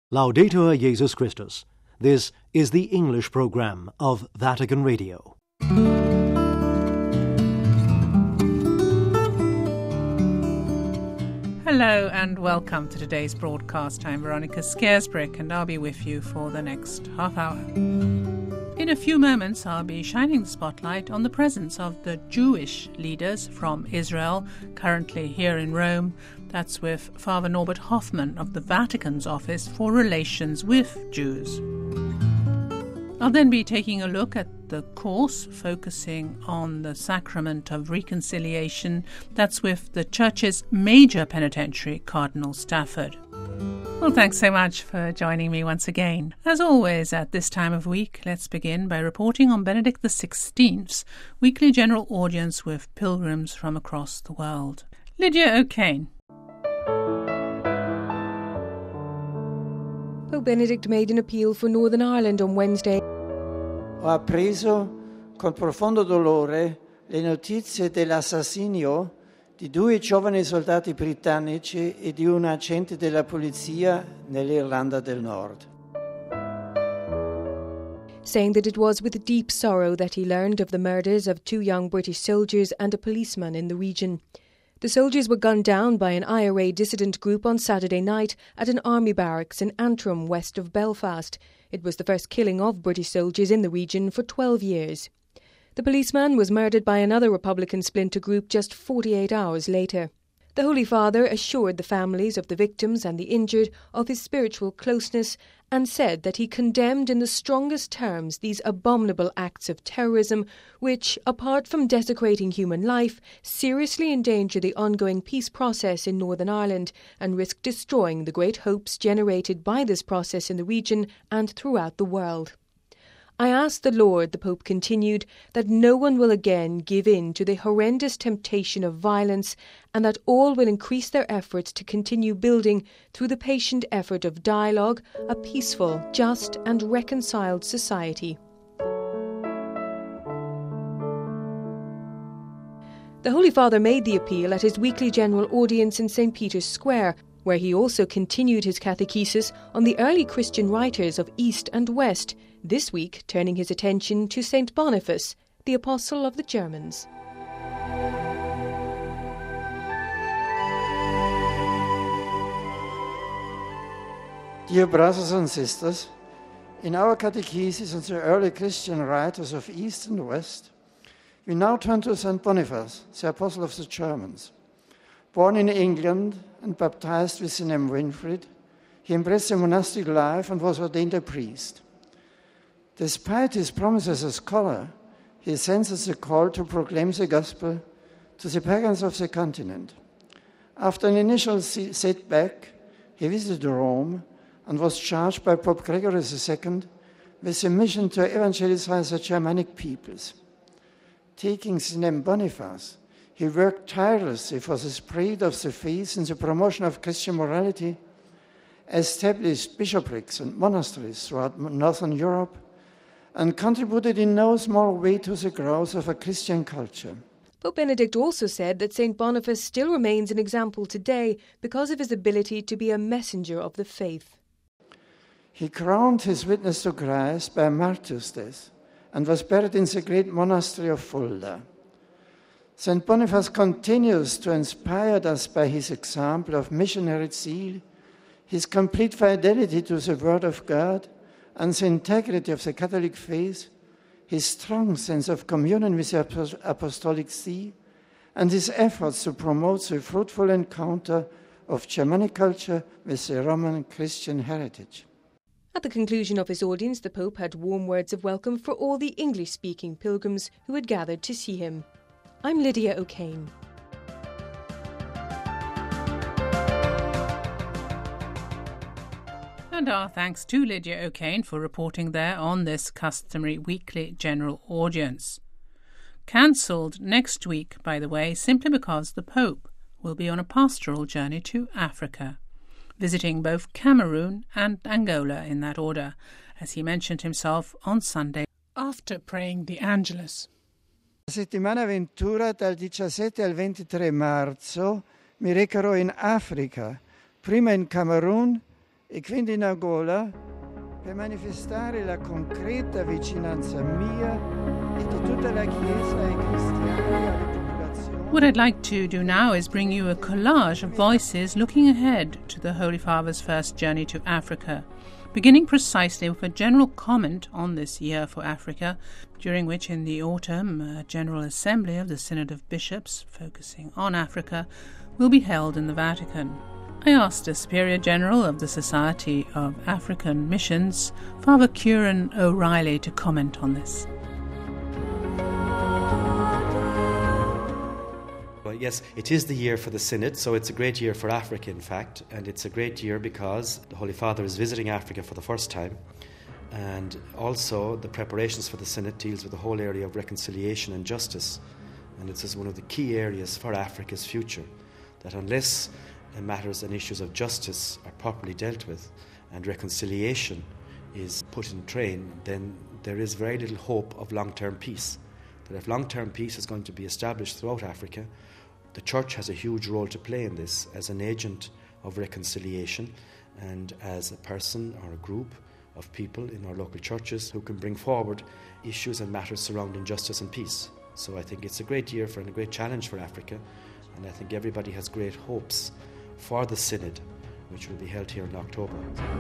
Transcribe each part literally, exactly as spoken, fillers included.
Laudetur Jesus Christus. This is the English program of Vatican Radio. Hello and welcome to today's broadcast. I'm Veronica Scaresbrick and I'll be with you for the next half hour. In a few moments I'll be shining the spotlight on the presence of the Jewish leaders from Israel currently here in Rome. That's with Father Norbert Hoffmann of the Vatican's Office for Relations with Jews. I'll then be taking a look at the course focusing on the sacrament of reconciliation. That's with the Church's major penitentiary, Cardinal Stafford. Well, thanks so much for joining me once again. As always at this time of week, let's begin by reporting on Benedict the sixteenth's weekly general audience with pilgrims from across the world. Lydia O'Kane. Pope Benedict made an appeal for Northern Ireland on Wednesday. Ho appreso con profondo dolore le notizie dell'assassinio di due giovani soldati britannici e di un agente della polizia nell'Irlanda del Nord. Saying that it was with deep sorrow that he learned of the murders of two young British soldiers and a policeman in the region. The soldiers were gunned down by an I R A dissident group on Saturday night at an army barracks in Antrim, west of Belfast. It was the first killing of British soldiers in the region for twelve years. The policeman was murdered by another Republican splinter group just forty-eight hours later. The Holy Father assured the families of the victims and the injured of his spiritual closeness and said that he condemned in the strongest terms these abominable acts of terrorism which, apart from desecrating human life, seriously endanger the ongoing peace process in Northern Ireland and risk destroying the great hopes generated by this process in the region and throughout the world. I ask the Lord, the Pope continued, that no one will again give in to the horrendous temptation of violence and that all will increase their efforts to continue building, through the patient effort of dialogue, a peaceful, just and reconciled society. The Holy Father made the appeal at his weekly general audience in Saint Peter's Square, where he also continued his catechesis on the early Christian writers of East and West, this week turning his attention to Saint Boniface, the Apostle of the Germans. Dear brothers and sisters, in our catechesis on the early Christian writers of East and West, we now turn to Saint Boniface, the Apostle of the Germans. Born in England and baptized with the name Winfried, he embraced a monastic life and was ordained a priest. Despite his promise as a scholar, he senses the call to proclaim the gospel to the pagans of the continent. After an initial setback, he visited Rome and was charged by Pope Gregory the Second with a mission to evangelize the Germanic peoples. Taking the name Boniface, he worked tirelessly for the spread of the faith and the promotion of Christian morality, established bishoprics and monasteries throughout Northern Europe, and contributed in no small way to the growth of a Christian culture. Pope Benedict also said that Saint Boniface still remains an example today because of his ability to be a messenger of the faith. He crowned his witness to Christ by a martyr's death and was buried in the great monastery of Fulda. Saint Boniface continues to inspire us by his example of missionary zeal, his complete fidelity to the Word of God, and the integrity of the Catholic faith, his strong sense of communion with the Apostolic See, and his efforts to promote the fruitful encounter of Germanic culture with the Roman Christian heritage. At the conclusion of his audience, the Pope had warm words of welcome for all the English-speaking pilgrims who had gathered to see him. I'm Lydia O'Kane. And our thanks to Lydia O'Kane for reporting there on this customary weekly general audience. Cancelled next week, by the way, simply because the Pope will be on a pastoral journey to Africa, visiting both Cameroon and Angola in that order, as he mentioned himself on Sunday after praying the Angelus. La settimana ventura dal diciassette al ventitré marzo mi recherò in Africa, prima in Camerun e quindi in Angola per manifestare la concreta vicinanza mia e di tutta la Chiesa ai cristiani e alle popolazioni. What I'd like to do now is bring you a collage of voices looking ahead to the Holy Father's first journey to Africa, beginning precisely with a general comment on this year for Africa, during which in the autumn a General Assembly of the Synod of Bishops, focusing on Africa, will be held in the Vatican. I asked the Superior General of the Society of African Missions, Father Kieran O'Reilly, to comment on this. Well, yes, it is the year for the Synod, so it's a great year for Africa, in fact, and it's a great year because the Holy Father is visiting Africa for the first time, and also the preparations for the Synod deals with the whole area of reconciliation and justice, and it's one of the key areas for Africa's future, that unless matters and issues of justice are properly dealt with and reconciliation is put in train, then there is very little hope of long-term peace. That if long-term peace is going to be established throughout Africa, the Church has a huge role to play in this as an agent of reconciliation and as a person or a group of people in our local churches who can bring forward issues and matters surrounding justice and peace. So I think it's a great year for and a great challenge for Africa, and I think everybody has great hopes for the Synod, which will be held here in October.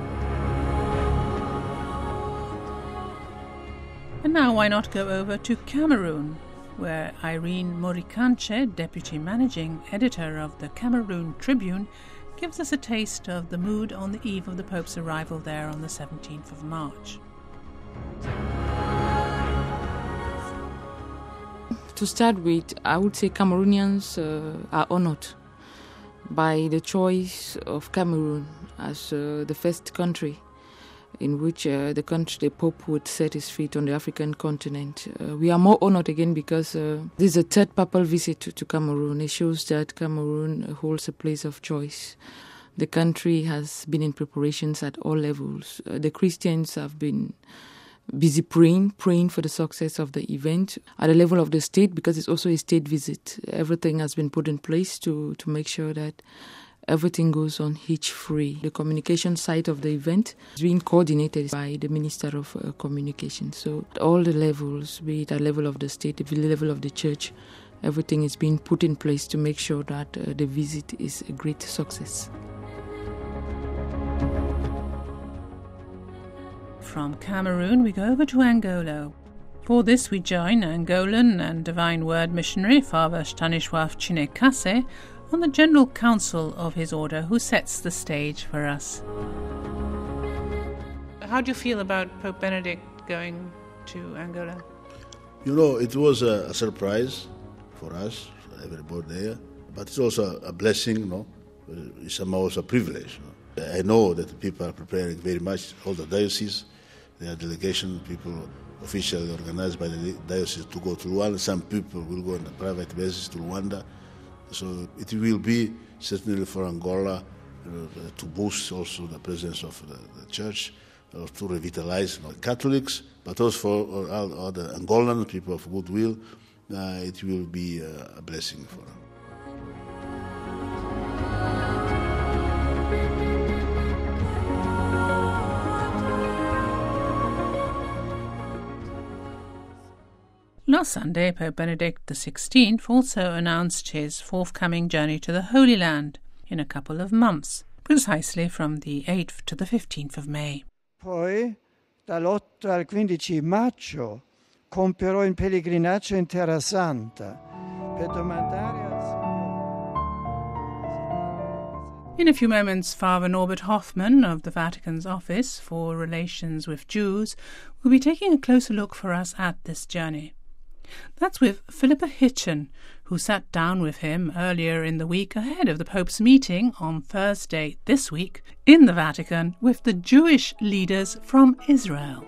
And now why not go over to Cameroon, where Irene Morikanche, Deputy Managing Editor of the Cameroon Tribune, gives us a taste of the mood on the eve of the Pope's arrival there on the seventeenth of March. To start with, I would say Cameroonians uh, are honoured by the choice of Cameroon as uh, the first country in which uh, the country, the Pope would set his feet on the African continent. Uh, we are more honored again because uh, this is a third papal visit to, to Cameroon. It shows that Cameroon holds a place of choice. The country has been in preparations at all levels. Uh, the Christians have been busy praying, praying for the success of the event at the level of the state, because it's also a state visit. Everything has been put in place to, to make sure that everything goes on hitch-free. The communication side of the event is being coordinated by the Minister of uh, Communication. So at all the levels, be it at the level of the state, the level of the church, everything is being put in place to make sure that uh, the visit is a great success. From Cameroon, we go over to Angola. For this, we join Angolan and Divine Word missionary Father Stanisław Chinekase on the General Council of his order, who sets the stage for us. How do you feel about Pope Benedict going to Angola? You know, it was a, a surprise for us, for everybody there, but it's also a blessing, you know. It's also a privilege. You know? I know that the people are preparing very much, all the dioceses. There are delegation, people officially organized by the diocese to go to Luanda. Some people will go on a private basis to Luanda. So it will be certainly for Angola uh, to boost also the presence of the, the church, uh, to revitalize you know, Catholics, but also for all other Angolan people of goodwill. Uh, it will be uh, a blessing for them. Last Sunday, Pope Benedict the sixteenth also announced his forthcoming journey to the Holy Land in a couple of months, precisely from the eighth to the fifteenth of May. Poi, dall'otto al quindici maggio, compierò un pellegrinaggio in Terra Santa per domandare al Signore. In a few moments, Father Norbert Hoffmann of the Vatican's Office for Relations with Jews will be taking a closer look for us at this journey. That's with Philippa Hitchen, who sat down with him earlier in the week ahead of the Pope's meeting on Thursday this week in the Vatican with the Jewish leaders from Israel.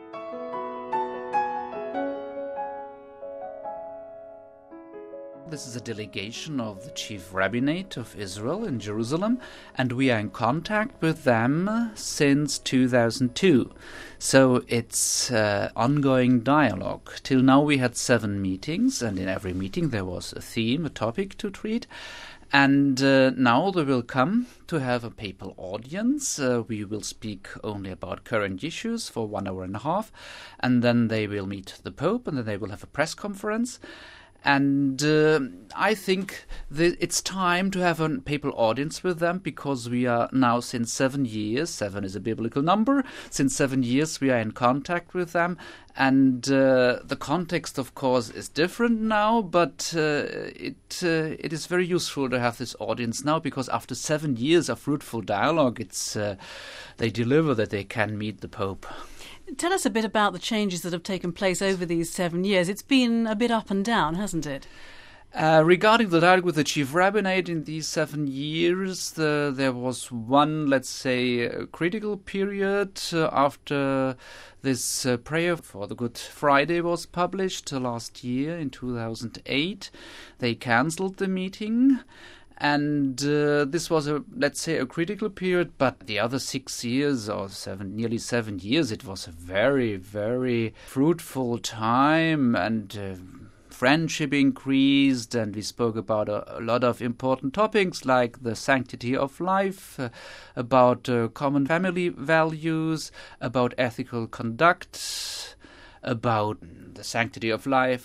This is a delegation of the Chief Rabbinate of Israel in Jerusalem, and we are in contact with them since two thousand two. So it's uh, ongoing dialogue. Till now we had seven meetings, and in every meeting there was a theme, a topic to treat. And uh, now they will come to have a papal audience. Uh, we will speak only about current issues for one hour and a half. And then they will meet the Pope, and then they will have a press conference. And uh, I think that it's time to have a papal audience with them, because we are now, since seven years, seven is a biblical number, since seven years we are in contact with them. And uh, the context, of course, is different now, but uh, it uh, it is very useful to have this audience now, because after seven years of fruitful dialogue, it's uh, they deliver that they can meet the Pope. Tell us a bit about the changes that have taken place over these seven years. It's been a bit up and down, hasn't it? Uh, regarding the dialogue with the Chief Rabbinate in these seven years, the, there was one, let's say, uh, critical period uh, after this uh, prayer for the Good Friday was published uh, last year in two thousand eight. They cancelled the meeting. And uh, this was, a, let's say, a critical period, but the other six years or seven, nearly seven years, it was a very, very fruitful time, and uh, friendship increased, and we spoke about a, a lot of important topics like the sanctity of life, uh, about uh, common family values, about ethical conduct, about the sanctity of life,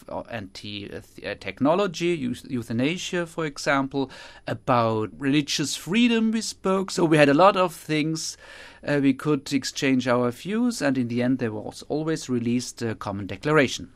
anti-technology, euthanasia, for example, about religious freedom we spoke. So we had a lot of things uh, we could exchange our views, and in the end there was always released a common declaration.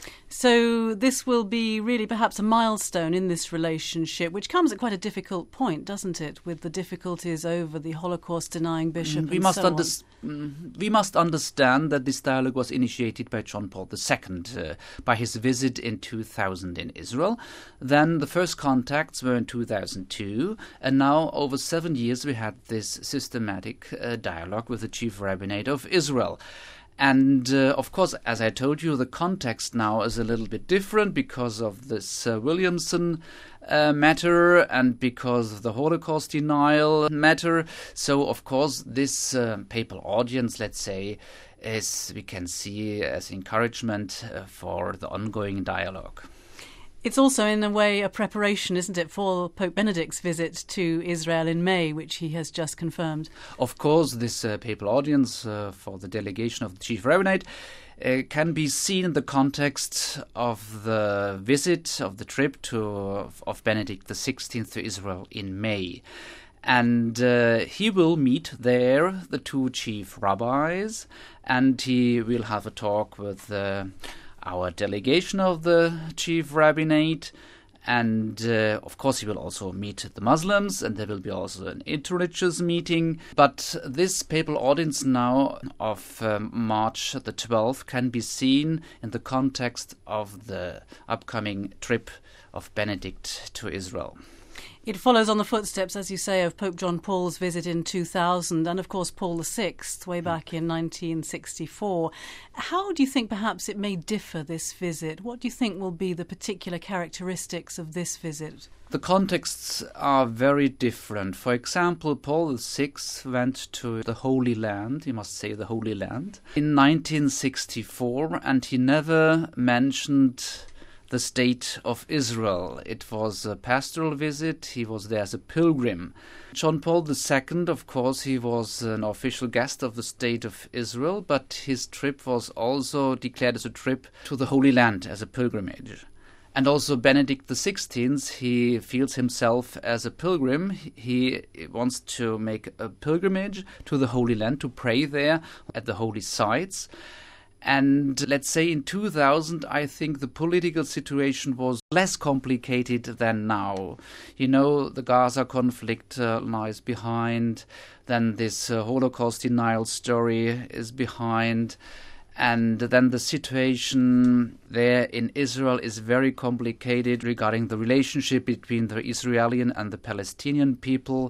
So this will be really perhaps a milestone in this relationship, which comes at quite a difficult point, doesn't it, with the difficulties over the Holocaust-denying bishop we and must so under- on. We must understand that this dialogue was initiated by John Paul the Second uh, by his visit in two thousand in Israel. Then the first contacts were in two thousand two, and now over seven years we had this systematic uh, dialogue with the Chief Rabbinate of Israel. And, uh, of course, as I told you, the context now is a little bit different because of this uh, Williamson uh, matter and because of the Holocaust denial matter. So, of course, this uh, papal audience, let's say, is, we can see as encouragement uh, for the ongoing dialogue. It's also, in a way, a preparation, isn't it, for Pope Benedict's visit to Israel in May, which he has just confirmed. Of course, this uh, papal audience uh, for the delegation of the Chief Rabbinate uh, can be seen in the context of the visit, of the trip to of, of Benedict the sixteenth to Israel in May. And uh, he will meet there the two chief rabbis, and he will have a talk with uh, our delegation of the Chief Rabbinate, and uh, of course he will also meet the Muslims, and there will be also an interreligious meeting. But this papal audience now of um, March the twelfth can be seen in the context of the upcoming trip of Benedict to Israel. It follows on the footsteps, as you say, of Pope John Paul's visit in two thousand and, of course, Paul the Sixth way back in nineteen sixty-four. How do you think perhaps it may differ, this visit? What do you think will be the particular characteristics of this visit? The contexts are very different. For example, Paul the Sixth went to the Holy Land, you must say the Holy Land, in nineteen sixty-four, and he never mentioned the state of Israel. It was a pastoral visit. He was there as a pilgrim. John Paul the Second, of course, he was an official guest of the state of Israel, but his trip was also declared as a trip to the Holy Land, as a pilgrimage. And also Benedict the Sixteenth, he feels himself as a pilgrim. He wants to make a pilgrimage to the Holy Land, to pray there at the holy sites. And let's say in two thousand, I think the political situation was less complicated than now. You know, the Gaza conflict uh, lies behind, then this uh, Holocaust denial story is behind, and then the situation there in Israel is very complicated regarding the relationship between the Israeli and the Palestinian people.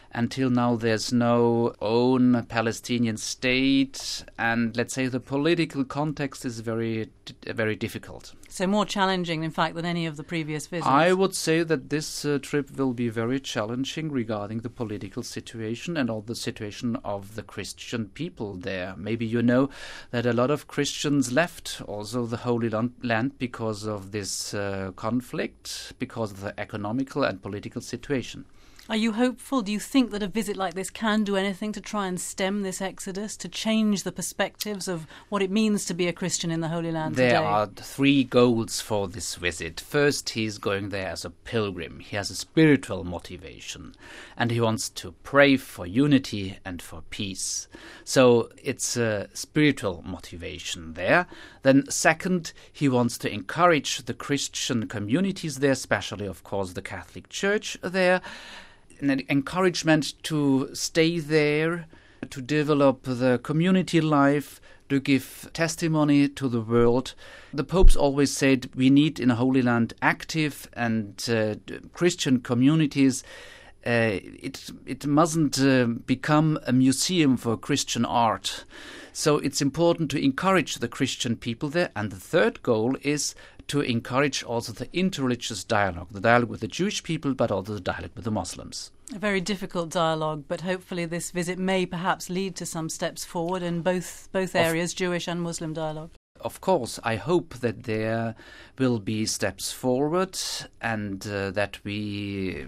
Until now, there's no own Palestinian state, and let's say the political context is very, very difficult. So more challenging, in fact, than any of the previous visits. I would say that this uh, trip will be very challenging regarding the political situation and all the situation of the Christian people there. Maybe you know that a lot of Christians left also the Holy Land because of this uh, conflict, because of the economical and political situation. Are you hopeful? Do you think that a visit like this can do anything to try and stem this exodus, to change the perspectives of what it means to be a Christian in the Holy Land there today? There are three goals for this visit. First, he's going there as a pilgrim. He has a spiritual motivation, and he wants to pray for unity and for peace. So it's a spiritual motivation there. Then second, he wants to encourage the Christian communities there, especially, of course, the Catholic Church there. An encouragement to stay there, to develop the community life, to give testimony to the world. The popes always said we need in Holy Land active and uh, Christian communities. Uh, it it mustn't uh, become a museum for Christian art. So it's important to encourage the Christian people there. And the third goal is to encourage also the interreligious dialogue, the dialogue with the Jewish people, but also the dialogue with the Muslims. A very difficult dialogue, but hopefully this visit may perhaps lead to some steps forward in both both areas, of, Jewish and Muslim dialogue. Of course, I hope that there will be steps forward and uh, that we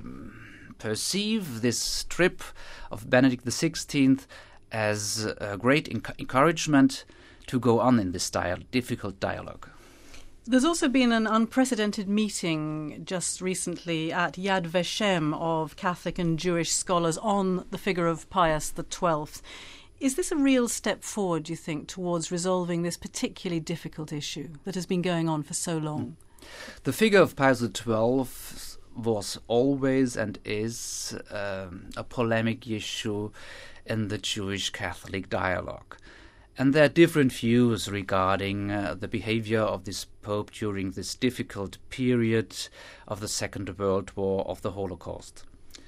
perceive this trip of Benedict the sixteenth as a great enc- encouragement to go on in this dial- difficult dialogue. There's also been an unprecedented meeting just recently at Yad Vashem of Catholic and Jewish scholars on the figure of Pius the twelfth. Is this a real step forward, do you think, towards resolving this particularly difficult issue that has been going on for so long? The figure of Pius the twelfth was always and is um, a polemic issue in the Jewish-Catholic dialogue. And there are different views regarding uh, the behavior of this Pope during this difficult period of the Second World War, of the Holocaust.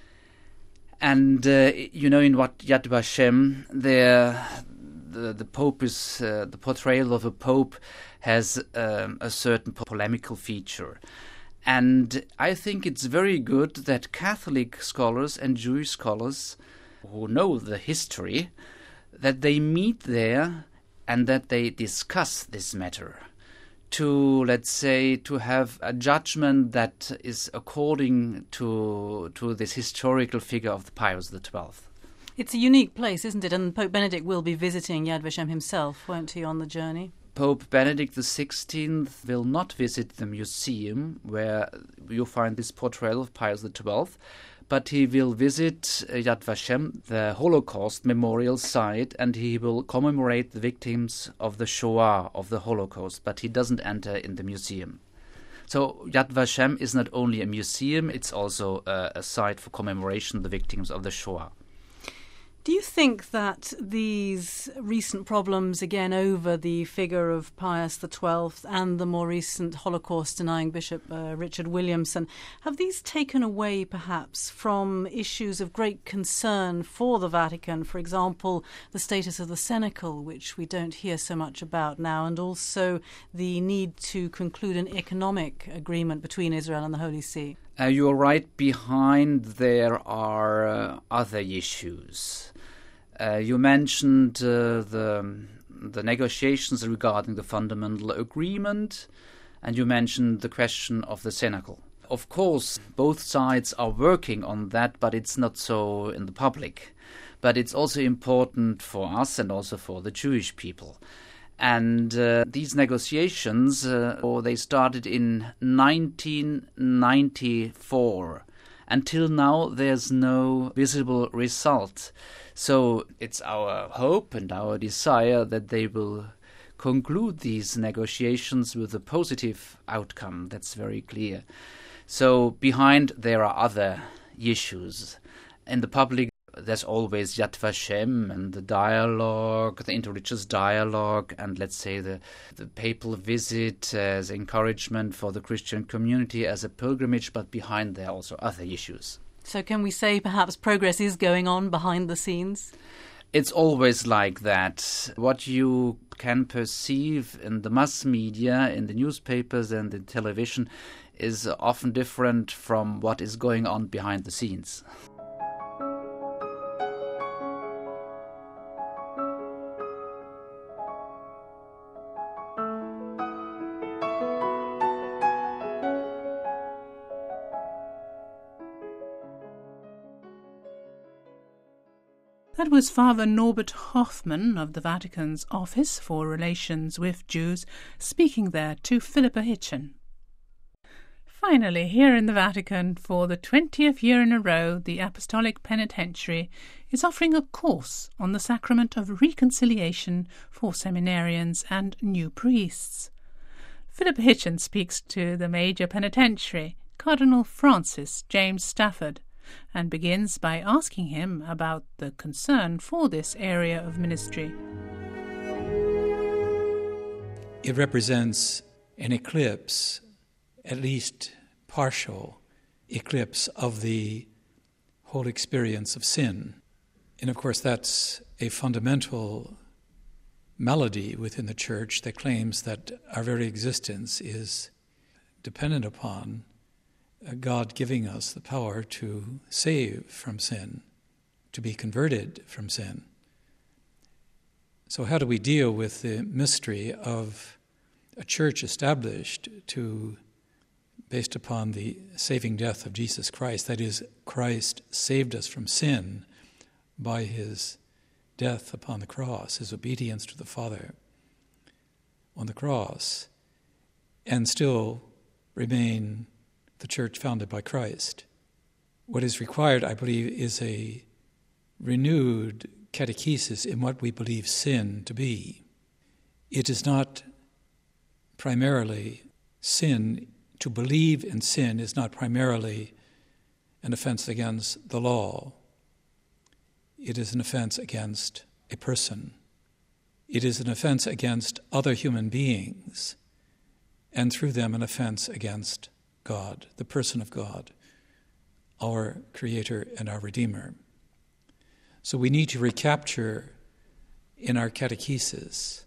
And, uh, you know, in what Yad Vashem, there, the, the Pope is, uh, the portrayal of a Pope has um, a certain polemical feature. And I think it's very good that Catholic scholars and Jewish scholars who know the history, that they meet there and that they discuss this matter to, let's say, to have a judgment that is according to to this historical figure of the Pius the twelfth. It's a unique place, isn't it? And Pope Benedict will be visiting Yad Vashem himself, won't he, on the journey? Pope Benedict the sixteenth will not visit the museum where you find this portrayal of Pius the twelfth, but he will visit Yad Vashem, the Holocaust memorial site, and he will commemorate the victims of the Shoah, of the Holocaust, but he doesn't enter in the museum. So Yad Vashem is not only a museum, it's also a, a site for commemoration of the victims of the Shoah. Do you think that these recent problems, again, over the figure of Pius the twelfth and the more recent Holocaust-denying Bishop uh, Richard Williamson, have these taken away, perhaps, from issues of great concern for the Vatican? For example, the status of the cenacle, which we don't hear so much about now, and also the need to conclude an economic agreement between Israel and the Holy See? Uh, you're right. Behind there are uh, other issues. Uh, you mentioned uh, the the negotiations regarding the fundamental agreement, and you mentioned the question of the cenacle. Of course, both sides are working on that, but it's not so in the public. But it's also important for us and also for the Jewish people. And uh, these negotiations, uh, or they started in nineteen ninety-four. Until now, there's no visible result. So it's our hope and our desire that they will conclude these negotiations with a positive outcome. That's very clear. So behind there are other issues. In the public, there's always Yad Vashem and the dialogue, the interreligious dialogue, and let's say the, the papal visit as encouragement for the Christian community, as a pilgrimage, but behind there are also other issues. So can we say perhaps progress is going on behind the scenes? It's always like that. What you can perceive in the mass media, in the newspapers and the television is often different from what is going on behind the scenes. That was Father Norbert Hoffmann of the Vatican's Office for Relations with Jews, speaking there to Philippa Hitchen. Finally, here in the Vatican, for the twentieth year in a row, the Apostolic Penitentiary is offering a course on the sacrament of reconciliation for seminarians and new priests. Philippa Hitchen speaks to the Major Penitentiary, Cardinal Francis James Stafford, and begins by asking him about the concern for this area of ministry. It represents an eclipse, at least partial eclipse of the whole experience of sin. And of course that's a fundamental malady within the Church that claims that our very existence is dependent upon God giving us the power to save from sin, to be converted from sin. So how do we deal with the mystery of a church established to, based upon the saving death of Jesus Christ, that is, Christ saved us from sin by his death upon the cross, his obedience to the Father on the cross, and still remain the church founded by Christ? What is required, I believe, is a renewed catechesis in what we believe sin to be. It is not primarily sin. To believe in sin is not primarily an offense against the law. It is an offense against a person. It is an offense against other human beings, and through them an offense against God, the person of God, our Creator and our Redeemer. So we need to recapture in our catechesis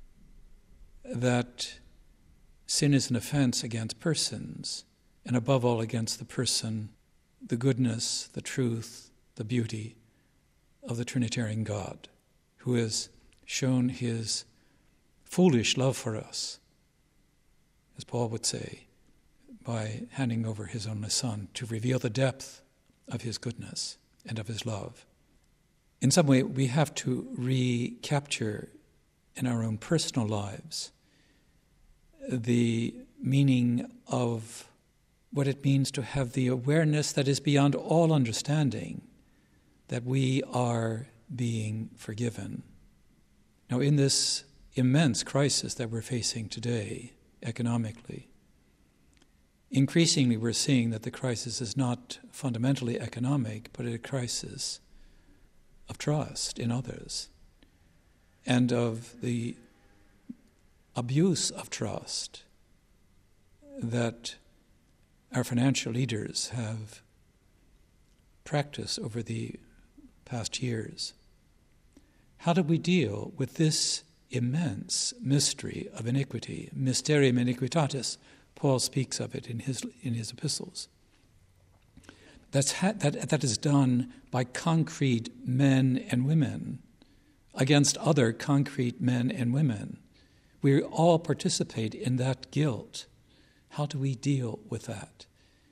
that sin is an offense against persons, and above all against the person, the goodness, the truth, the beauty of the Trinitarian God, who has shown his foolish love for us, as Paul would say, by handing over his only Son to reveal the depth of his goodness and of his love. In some way, we have to recapture in our own personal lives the meaning of what it means to have the awareness that is beyond all understanding that we are being forgiven. Now, in this immense crisis that we're facing today, economically, increasingly we're seeing that the crisis is not fundamentally economic, but a crisis of trust in others and of the abuse of trust that our financial leaders have practiced over the past years. How do we deal with this immense mystery of iniquity? Mysterium iniquitatis, Paul speaks of it in his in his epistles. That's ha- that that is done by concrete men and women against other concrete men and women. We all participate in that guilt. How do we deal with that?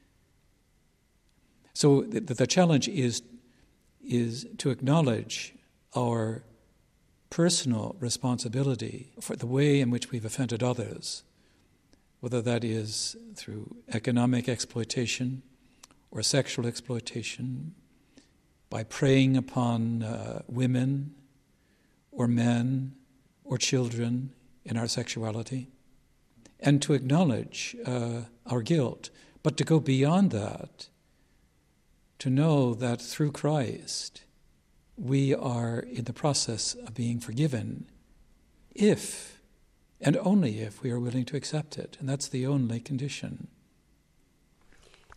So the, the challenge is is to acknowledge our personal responsibility for the way in which we've offended others, whether that is through economic exploitation or sexual exploitation, by preying upon uh, women or men or children in our sexuality, and to acknowledge uh, our guilt, but to go beyond that, to know that through Christ we are in the process of being forgiven if and only if we are willing to accept it. And that's the only condition.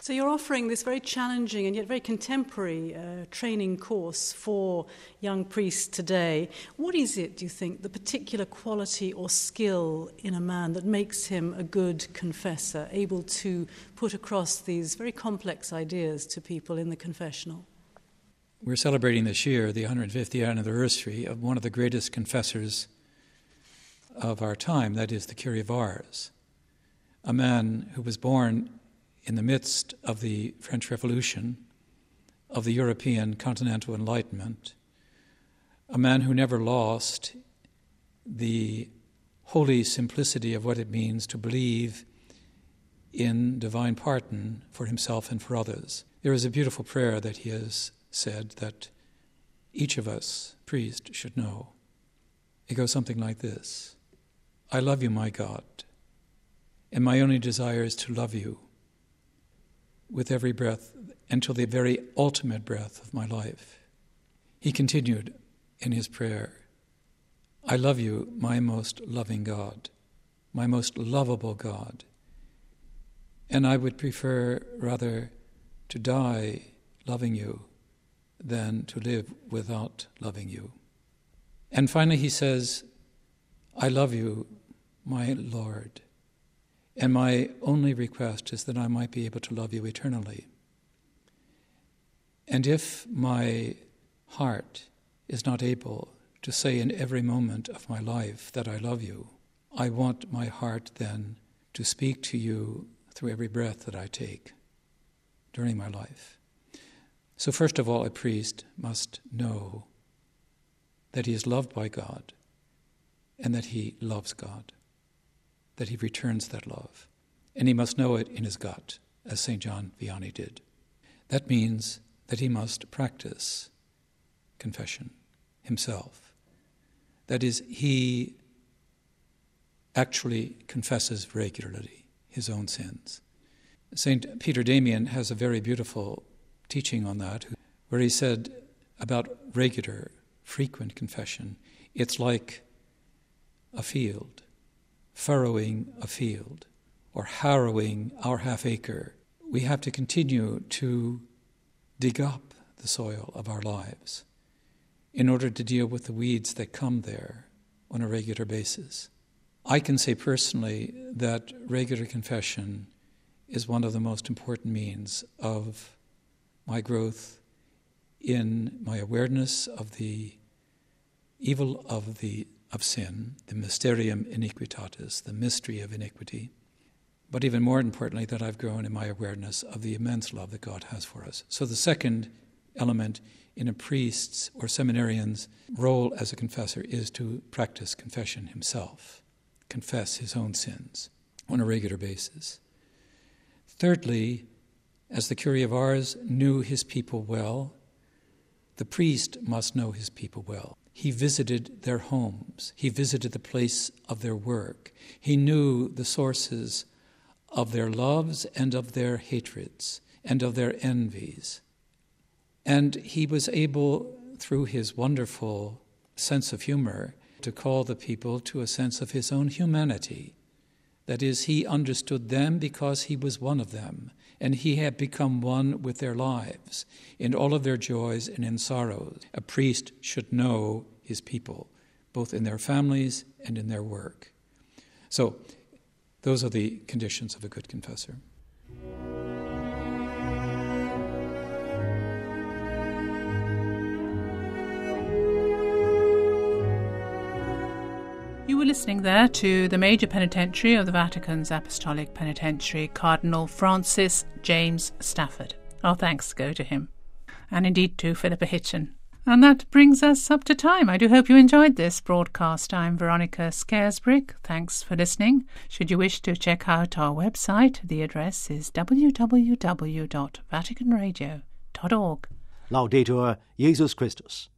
So you're offering this very challenging and yet very contemporary uh, training course for young priests today. What is it, do you think, the particular quality or skill in a man that makes him a good confessor, able to put across these very complex ideas to people in the confessional? We're celebrating this year the one hundred fiftieth anniversary of one of the greatest confessors of our time, that is the Curé of Ars, a man who was born in the midst of the French Revolution, of the European Continental Enlightenment, a man who never lost the holy simplicity of what it means to believe in divine pardon for himself and for others. There is a beautiful prayer that he has said that each of us, priests, should know. It goes something like this: I love you, my God, and my only desire is to love you with every breath until the very ultimate breath of my life. He continued in his prayer, I love you, my most loving God, my most lovable God, and I would prefer rather to die loving you than to live without loving you. And finally he says, I love you, my Lord, and my only request is that I might be able to love you eternally. And if my heart is not able to say in every moment of my life that I love you, I want my heart then to speak to you through every breath that I take during my life. So first of all, a priest must know that he is loved by God and that he loves God, that he returns that love. And he must know it in his gut, as Saint John Vianney did. That means that he must practice confession himself. That is, he actually confesses regularly his own sins. Saint Peter Damian has a very beautiful teaching on that, where he said about regular, frequent confession, it's like a field, furrowing a field, or harrowing our half acre. We have to continue to dig up the soil of our lives in order to deal with the weeds that come there on a regular basis. I can say personally that regular confession is one of the most important means of my growth in my awareness of the evil of the of sin, the mysterium iniquitatis, the mystery of iniquity, but even more importantly, that I've grown in my awareness of the immense love that God has for us. So the second element in a priest's or seminarian's role as a confessor is to practice confession himself, confess his own sins on a regular basis. Thirdly, as the Curé of Ars knew his people well, the priest must know his people well. He visited their homes. He visited the place of their work. He knew the sources of their loves and of their hatreds and of their envies. And he was able, through his wonderful sense of humor, to call the people to a sense of his own humanity. That is, he understood them because he was one of them, and he had become one with their lives, in all of their joys and in sorrows. A priest should know his people, both in their families and in their work. So, those are the conditions of a good confessor. You were listening there to the Major Penitentiary of the Vatican's Apostolic Penitentiary, Cardinal Francis James Stafford. Our thanks go to him, and indeed to Philippa Hitchen. And that brings us up to time. I do hope you enjoyed this broadcast. I'm Veronica Scaresbrick. Thanks for listening. Should you wish to check out our website, the address is w w w dot vatican radio dot org. Laudetur Jesus Christus.